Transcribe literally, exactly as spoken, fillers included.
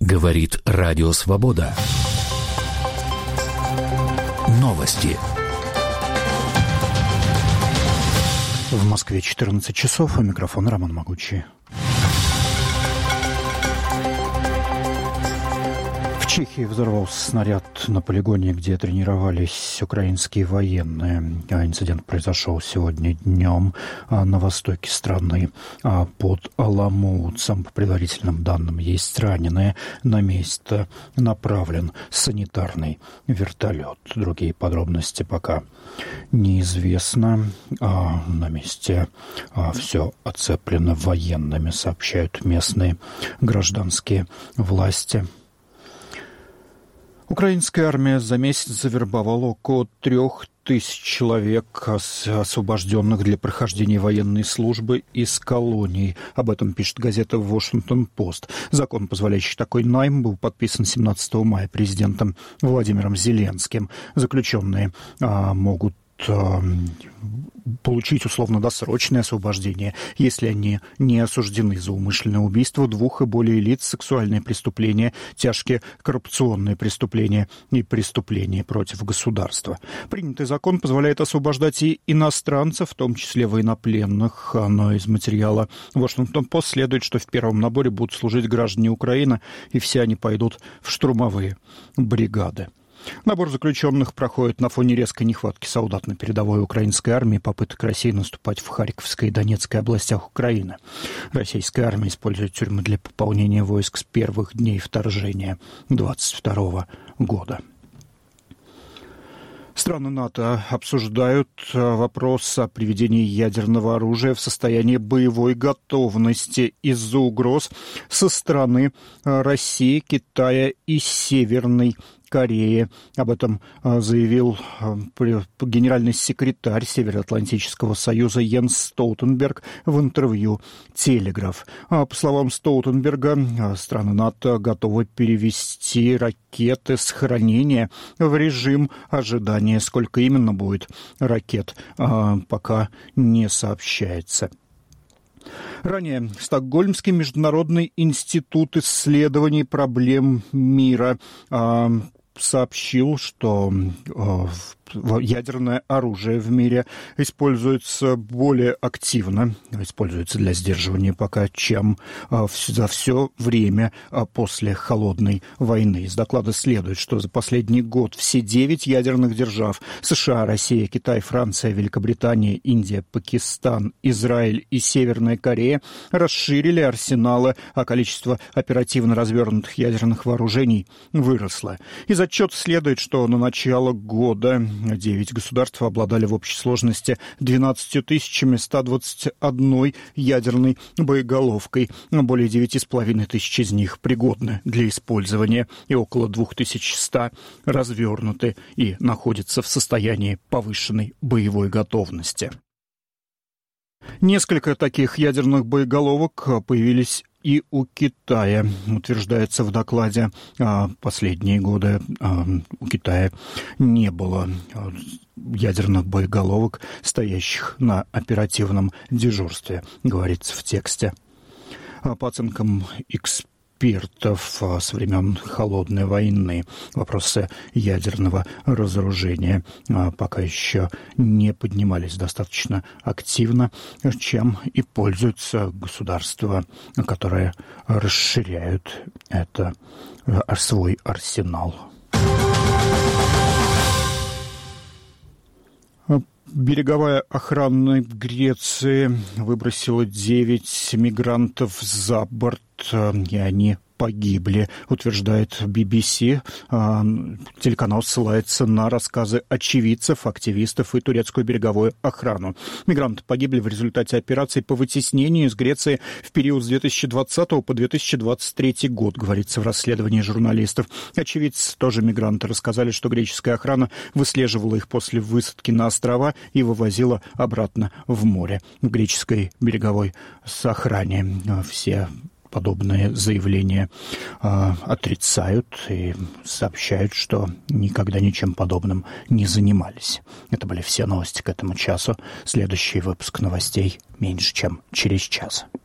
Говорит Радио Свобода. Новости. В Москве четырнадцать часов, а микрофон Роман Могучий. В Чехии взорвался снаряд на полигоне, где тренировались украинские военные. Инцидент произошел сегодня днем на востоке страны. Под Аламоутцем, по предварительным данным, есть раненые. На место направлен санитарный вертолет. Другие подробности пока неизвестно. На месте все оцеплено военными, сообщают местные гражданские власти. Украинская армия за месяц завербовала около трех тысяч человек, освобожденных для прохождения военной службы из колоний. Об этом пишет газета «Вашингтон-Пост». Закон, позволяющий такой найм, был подписан семнадцатого мая президентом Владимиром Зеленским. Заключенные а, могут а, получить условно-досрочное освобождение, если они не осуждены за умышленное убийство двух и более лиц, сексуальные преступления, тяжкие коррупционные преступления и преступления против государства. Принятый закон позволяет освобождать и иностранцев, в том числе военнопленных, но из материала «Вашингтон-Пост» следует, что в первом наборе будут служить граждане Украины, и все они пойдут в штурмовые бригады. Набор заключенных проходит на фоне резкой нехватки солдат на передовой украинской армии и попыток России наступать в Харьковской и Донецкой областях Украины. Российская армия использует тюрьмы для пополнения войск с первых дней вторжения двадцать второго года. Страны НАТО обсуждают вопрос о приведении ядерного оружия в состояние боевой готовности из-за угроз со стороны России, Китая и Северной Кореи. Об этом заявил генеральный секретарь Североатлантического союза Йенс Столтенберг в интервью «Телеграф». По словам Столтенберга, страны НАТО готовы перевести ракеты с хранения в режим ожидания. Сколько именно будет ракет, пока не сообщается. Ранее Стокгольмский международный институт исследований проблем мира сообщил, что ядерное оружие в мире используется более активно, используется для сдерживания пока, чем за все время после Холодной войны. Из доклада следует, что за последний год все девять ядерных держав – США, Россия, Китай, Франция, Великобритания, Индия, Пакистан, Израиль и Северная Корея – расширили арсеналы, а количество оперативно развернутых ядерных вооружений выросло. Из отчета следует, что на начало года девять государств обладали в общей сложности двенадцатью тысячами ста двадцатью одной ядерной боеголовкой. Более девяти с половиной тысяч из них пригодны для использования, и около двух тысяч ста развернуты и находятся в состоянии повышенной боевой готовности. Несколько таких ядерных боеголовок появились и у Китая. Утверждается в докладе, последние годы у Китая не было ядерных боеголовок, стоящих на оперативном дежурстве, говорится в тексте. По оценкам экспертов, экспертов со времен Холодной войны вопросы ядерного разоружения пока еще не поднимались достаточно активно, чем и пользуются государства, которые расширяют это, свой арсенал. Береговая охрана Греции выбросила девять мигрантов за борт, и они погибли, утверждает би би си. Телеканал ссылается на рассказы очевидцев, активистов и турецкую береговую охрану. Мигранты погибли в результате операций по вытеснению из Греции в период с две тысячи двадцатого по две тысячи двадцать третий год, говорится в расследовании журналистов. Очевидцы, тоже мигранты, рассказали, что греческая охрана выслеживала их после высадки на острова и вывозила обратно в море. В греческой береговой охране все подобные заявления э, отрицают и сообщают, что никогда ничем подобным не занимались. Это были все новости к этому часу. Следующий выпуск новостей меньше, чем через час.